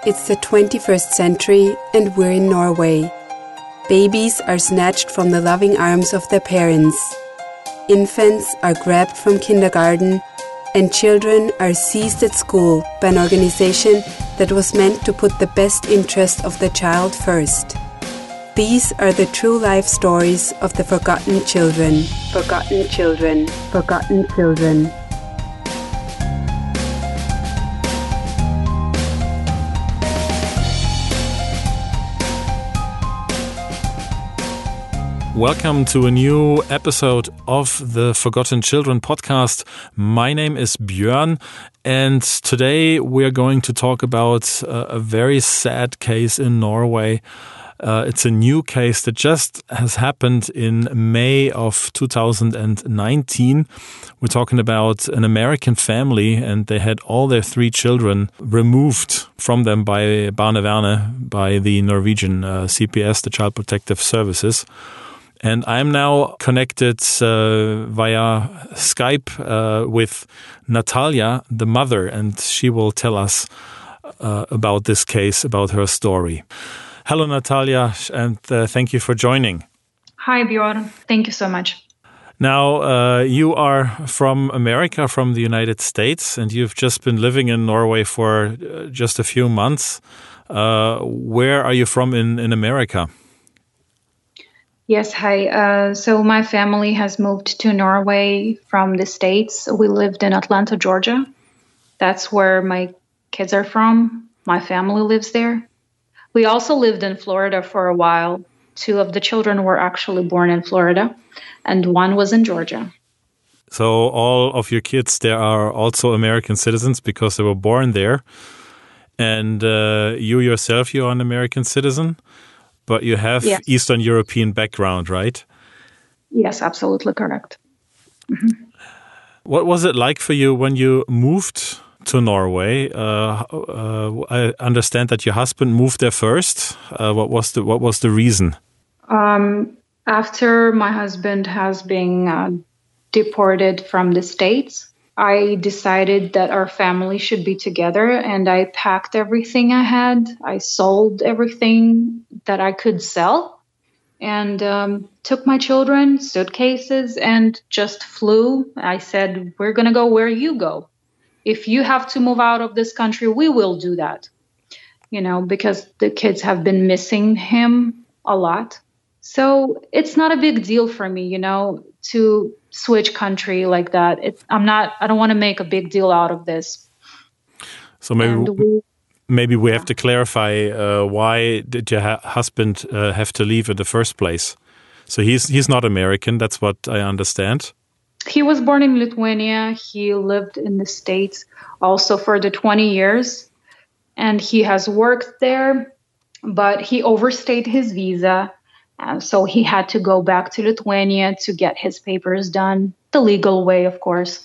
It's the 21st century and we're in Norway. Babies are snatched from the loving arms of their parents. Infants are grabbed from kindergarten and children are seized at school by an organization that was meant to put the best interest of the child first. These are the true life stories of the forgotten children. Forgotten children. Forgotten children. Welcome to a new episode of the Forgotten Children podcast. My name is Björn, and today we are going to talk about a very sad case in Norway. It's a new case that just has happened in May of 2019. We're talking about an American family, and they had all their 3 children removed from them by Barnevernet, by the Norwegian CPS, the Child Protective Services. And I'm now connected via Skype with Natalia, the mother, and she will tell us about this case, about her story. Hello, Natalia, and thank you for joining. Hi, Björn. Thank you so much. Now, you are from America, from the United States, and you've just been living in Norway for just a few months. Where are you from in America? Yes, hi. So my family has moved to Norway from the States. We lived in Atlanta, Georgia. That's where my kids are from. My family lives there. We also lived in Florida for a while. 2 of the children were actually born in Florida, and 1 was in Georgia. So all of your kids, they are also American citizens because they were born there. And you yourself, you're an American citizen? But you have Eastern European background, right? Yes, absolutely correct. Mm-hmm. What was it like for you when you moved to Norway? I understand that your husband moved there first. What was the reason? After my husband has been deported from the States, I decided that our family should be together, and I packed everything I had. I sold everything that I could sell and took my children, suitcases, and just flew. I said, we're going to go where you go. If you have to move out of this country, we will do that, because the kids have been missing him a lot. So it's not a big deal for me, to switch country like that. I don't want to make a big deal out of this. So maybe we have to clarify why did your husband have to leave in the first place? So he's not American. That's what I understand. He was born in Lithuania. He lived in the States also for the 20 years, and he has worked there, but he overstayed his visa. So he had to go back to Lithuania to get his papers done, the legal way, of course.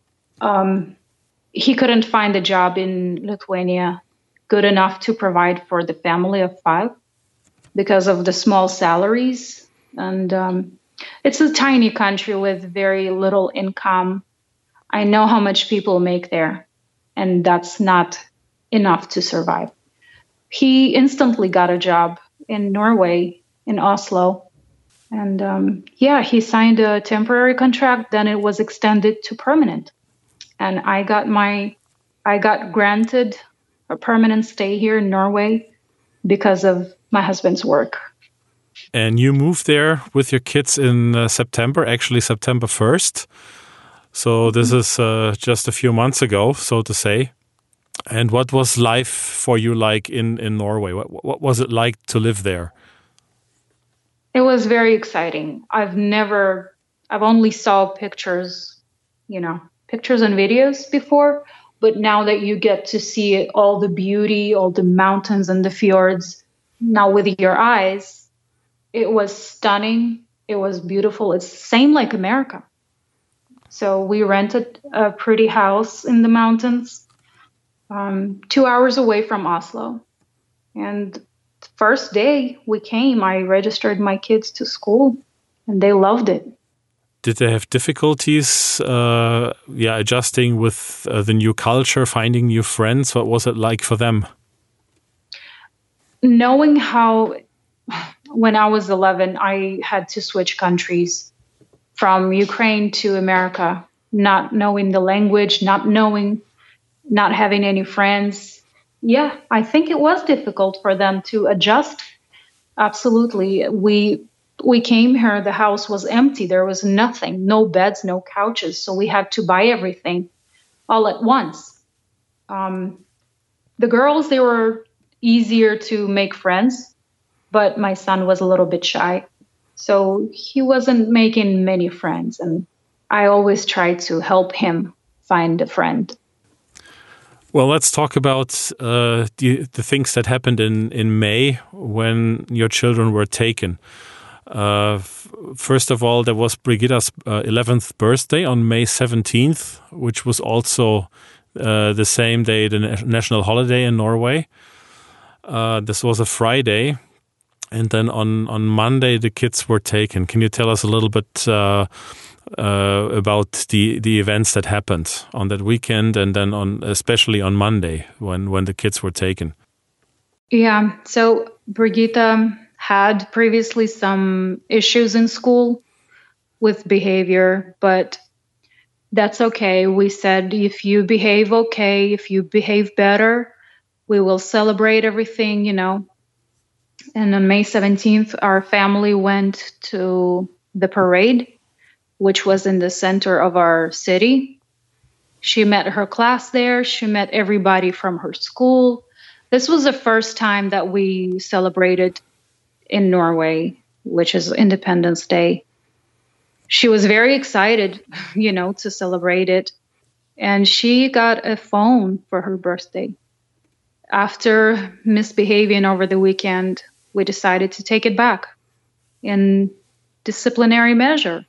He couldn't find a job in Lithuania good enough to provide for the family of 5 because of the small salaries. And it's a tiny country with very little income. I know how much people make there, and that's not enough to survive. He instantly got a job in Norway, in Oslo. And he signed a temporary contract. Then it was extended to permanent. And I got granted a permanent stay here in Norway because of my husband's work. And you moved there with your kids in September 1st. So this is just a few months ago, so to say. And what was life for you like in Norway? What was it like to live there? It was very exciting. I've only saw pictures and videos before, but now that you get to see it, all the beauty, all the mountains and the fjords, now with your eyes, it was stunning. It was beautiful. It's the same like America. So we rented a pretty house in the mountains, 2 hours away from Oslo. And first day we came, I registered my kids to school, and they loved it. Did they have difficulties adjusting with the new culture, finding new friends? What was it like for them? knowing how, when I was 11, I had to switch countries from Ukraine to America, not knowing the language, not having any friends. Yeah, I think it was difficult for them to adjust. Absolutely. We came here, the house was empty. There was nothing, no beds, no couches. So we had to buy everything all at once. The girls, they were easier to make friends, but my son was a little bit shy. So he wasn't making many friends. And I always tried to help him find a friend. Well, let's talk about the things that happened in May when your children were taken. First of all, there was Brigitta's 11th birthday on May 17th, which was also the same day, the national holiday in Norway. This was a Friday. And then on Monday, the kids were taken. Can you tell us a little bit about the events that happened on that weekend and then especially on Monday when the kids were taken? Yeah, so Brigitta had previously some issues in school with behavior, but that's okay. We said, if you behave okay, if you behave better, we will celebrate everything, And on May 17th, our family went to the parade, which was in the center of our city. She met her class there. She met everybody from her school. This was the first time that we celebrated in Norway, which is Independence Day. She was very excited, to celebrate it. And she got a phone for her birthday. After misbehaving over the weekend, we decided to take it back in disciplinary measure,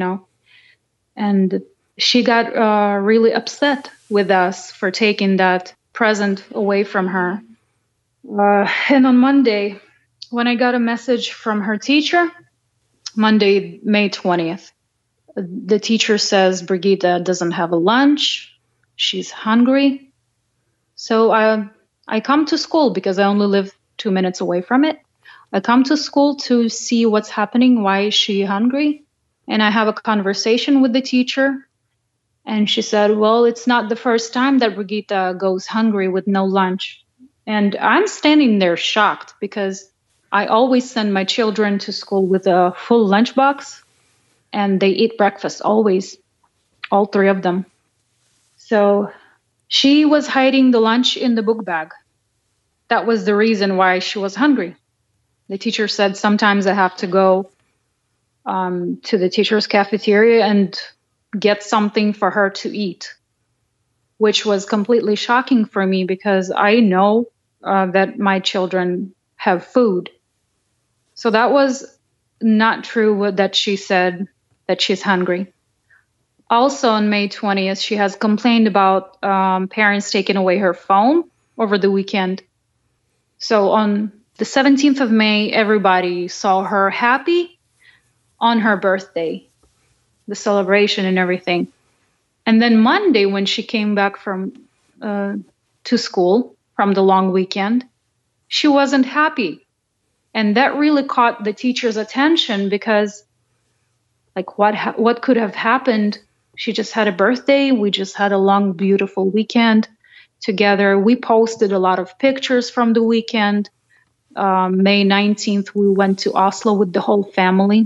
And she got really upset with us for taking that present away from her. And on Monday, when I got a message from her teacher, Monday, May 20th, the teacher says Brigitta doesn't have a lunch. She's hungry. So I come to school because I only live 2 minutes away from it. I come to school to see what's happening. Why is she hungry? And I have a conversation with the teacher. And she said, well, it's not the first time that Brigitta goes hungry with no lunch. And I'm standing there shocked because I always send my children to school with a full lunchbox. And they eat breakfast always, all three of them. So she was hiding the lunch in the book bag. That was the reason why she was hungry. The teacher said sometimes I have to go to the teacher's cafeteria and get something for her to eat, which was completely shocking for me because I know that my children have food. So that was not true that she said that she's hungry. Also on May 20th, she has complained about parents taking away her phone over the weekend. So on the 17th of May, everybody saw her happy on her birthday, the celebration and everything. And then Monday, when she came back from to school from the long weekend, she wasn't happy. And that really caught the teacher's attention because, what could have happened? She just had a birthday. We just had a long, beautiful weekend together. We posted a lot of pictures from the weekend. May 19th, we went to Oslo with the whole family.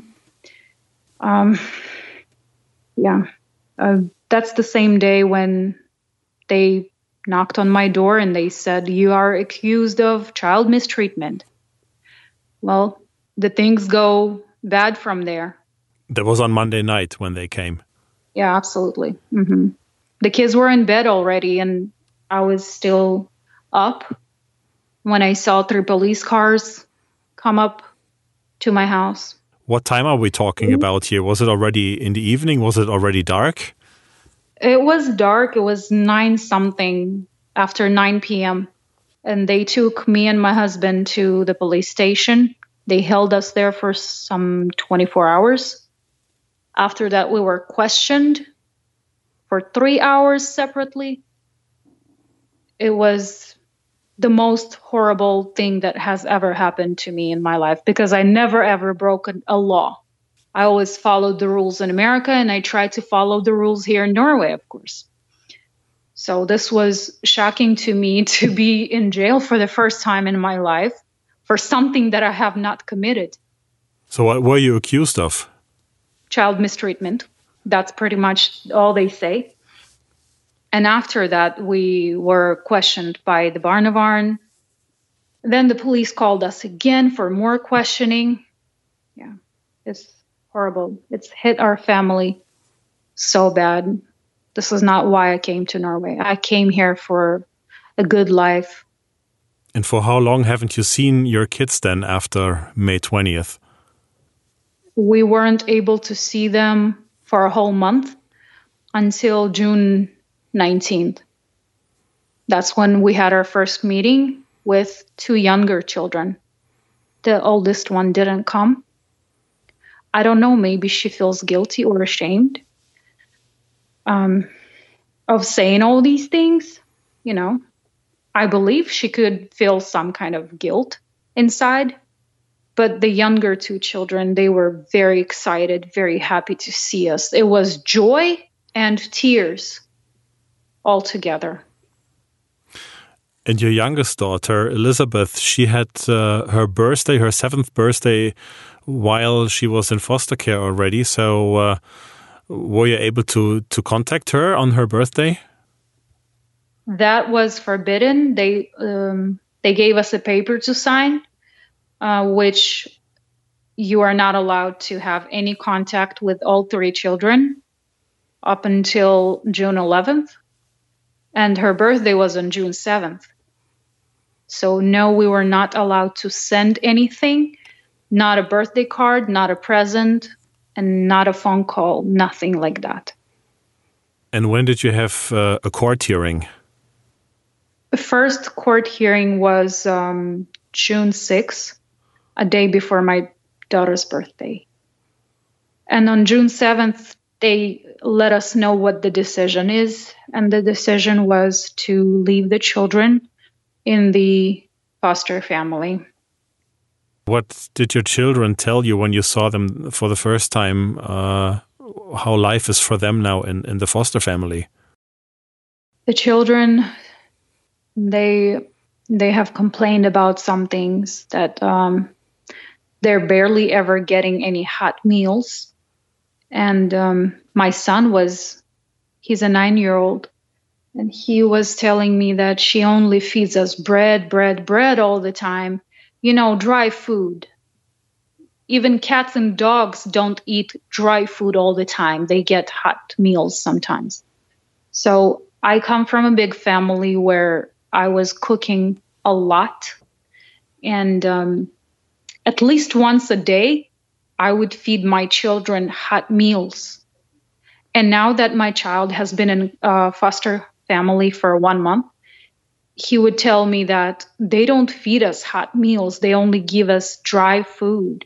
That's the same day when they knocked on my door and they said, you are accused of child mistreatment. Well, the things go bad from there. That was on Monday night when they came. Yeah, absolutely. Mm-hmm. The kids were in bed already and I was still up when I saw 3 police cars come up to my house. What time are we talking about here? Was it already in the evening? Was it already dark? It was dark. It was 9-something, after 9 p.m. And they took me and my husband to the police station. They held us there for some 24 hours. After that, we were questioned for 3 hours separately. It was the most horrible thing that has ever happened to me in my life, because I never ever broke a law. I always followed the rules in America, and I tried to follow the rules here in Norway, of course. So this was shocking to me to be in jail for the first time in my life for something that I have not committed. So what were you accused of? Child mistreatment. That's pretty much all they say. And after that, we were questioned by the Barnevern. Then the police called us again for more questioning. Yeah, it's horrible. It's hit our family so bad. This is not why I came to Norway. I came here for a good life. And for how long haven't you seen your kids then after May 20th? We weren't able to see them for a whole month until June 19th. That's when we had our first meeting with 2 younger children. The oldest one didn't come. I don't know, maybe she feels guilty or ashamed of saying all these things. You know, I believe she could feel some kind of guilt inside. But the younger 2 children, they were very excited, very happy to see us. It was joy and tears all together. And your youngest daughter, Elizabeth, she had her birthday, her 7th birthday, while she was in foster care already. So were you able to contact her on her birthday? That was forbidden. They gave us a paper to sign, which you are not allowed to have any contact with all 3 children up until June 11th. And her birthday was on June 7th. So no, we were not allowed to send anything, not a birthday card, not a present, and not a phone call, nothing like that. And when did you have a court hearing? The first court hearing was June 6th, a day before my daughter's birthday. And on June 7th, they let us know what the decision is. And the decision was to leave the children in the foster family. What did your children tell you when you saw them for the first time, how life is for them now in the foster family? The children, they have complained about some things, that they're barely ever getting any hot meals. And my son he's a 9-year-old, and he was telling me that she only feeds us bread all the time. You know, dry food. Even cats and dogs don't eat dry food all the time. They get hot meals sometimes. So I come from a big family where I was cooking a lot. And at least once a day, I would feed my children hot meals. And now that my child has been in foster family for 1 month, he would tell me that they don't feed us hot meals. They only give us dry food.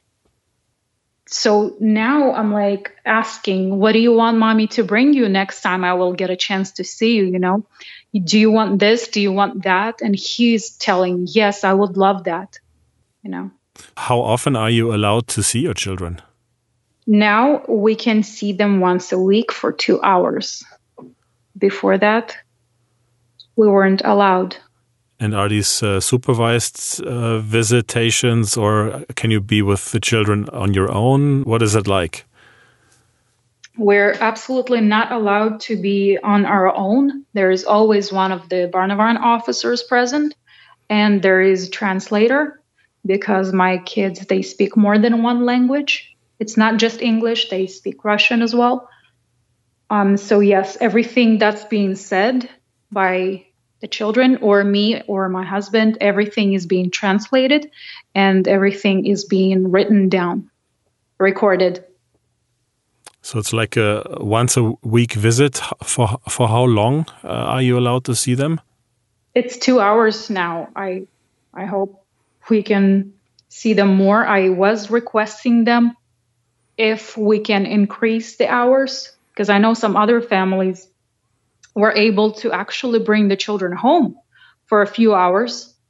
So now I'm like asking, what do you want mommy to bring you next time I will get a chance to see you, you know? Do you want this? Do you want that? And he's telling, yes, I would love that, you know. How often are you allowed to see your children? Now we can see them once a week for 2 hours. Before that, we weren't allowed. And are these supervised visitations, or can you be with the children on your own? What is it like? We're absolutely not allowed to be on our own. There is always one of the Barnevern officers present, and there is a translator, because my kids, they speak more than one language. It's not just English, they speak Russian as well. So yes, everything that's being said by the children or me or my husband, everything is being translated and everything is being written down, recorded. So it's like a once a week visit. For how long are you allowed to see them? It's 2 hours now. I hope we can see them more. I was requesting them if we can increase the hours, because I know some other families were able to actually bring the children home for a few hours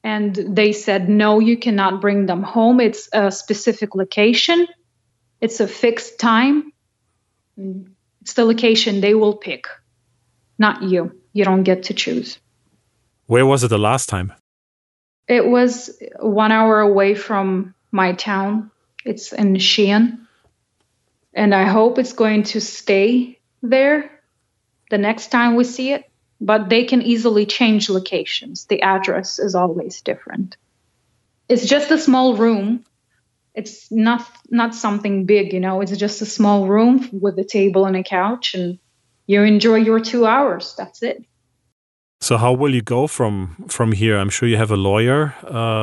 And they said, no, you cannot bring them home. It's a specific location. It's a fixed time. It's the location they will pick, not you. You don't get to choose. Where was it the last time? It was 1 hour away from my town. It's in Sheehan. And I hope it's going to stay there the next time we see it. But they can easily change locations. The address is always different. It's just a small room. It's not something big, It's just a small room with a table and a couch, and you enjoy your 2 hours. That's it. So how will you go from here? I'm sure you have a lawyer.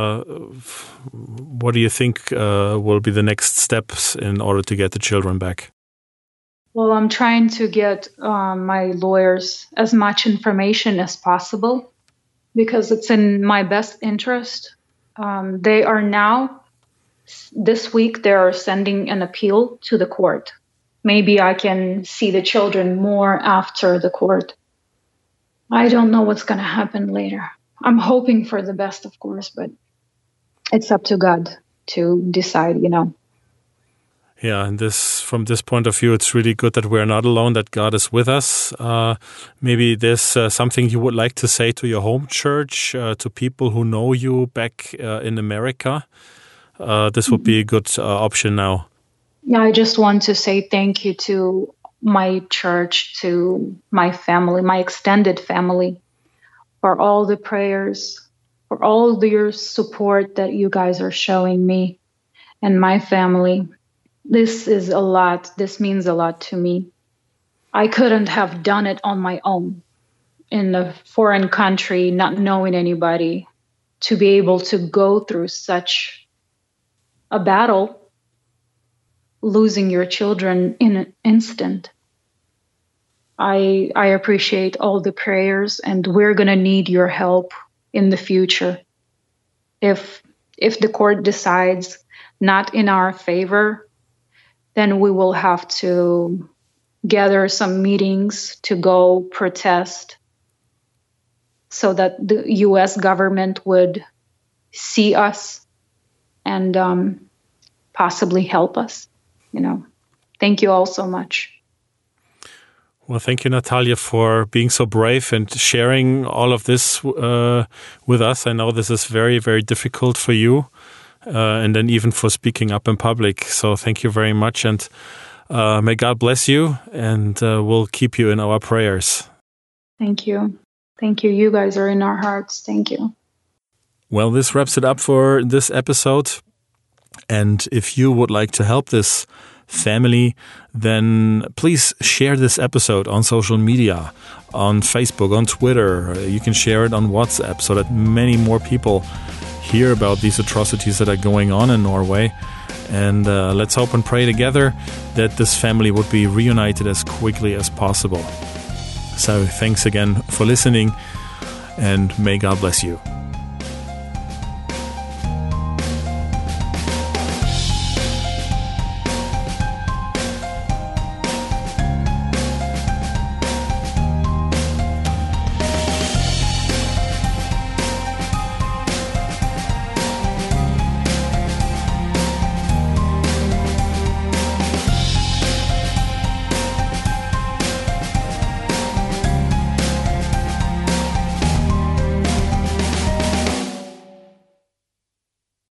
What do you think will be the next steps in order to get the children back? Well, I'm trying to get my lawyers as much information as possible because it's in my best interest. They are now, this week, they are sending an appeal to the court. Maybe I can see the children more after the court. I don't know what's going to happen later. I'm hoping for the best, of course, but it's up to God to decide, Yeah, and from this point of view, it's really good that we're not alone, that God is with us. Maybe there's something you would like to say to your home church, to people who know you back in America. This would be a good option now. Yeah, I just want to say thank you to my church, to my family, my extended family, for all the prayers, for all your support that you guys are showing me and my family. This is a lot. This means a lot to me. I couldn't have done it on my own in a foreign country, not knowing anybody, to be able to go through such a battle, losing your children in an instant. I appreciate all the prayers, and we're going to need your help in the future. If the court decides not in our favor, then we will have to gather some meetings to go protest so that the U.S. government would see us and possibly help us. Thank you all so much. Well, thank you, Natalia, for being so brave and sharing all of this with us. I know this is very, very difficult for you. And then even for speaking up in public. So thank you very much, and may God bless you, and we'll keep you in our prayers. Thank you. Thank you. You guys are in our hearts. Thank you. Well, this wraps it up for this episode. And if you would like to help this family, then please share this episode on social media, on Facebook, on Twitter. You can share it on WhatsApp so that many more people hear about these atrocities that are going on in Norway. And let's hope and pray together that this family would be reunited as quickly as possible. So thanks again for listening, and may God bless you.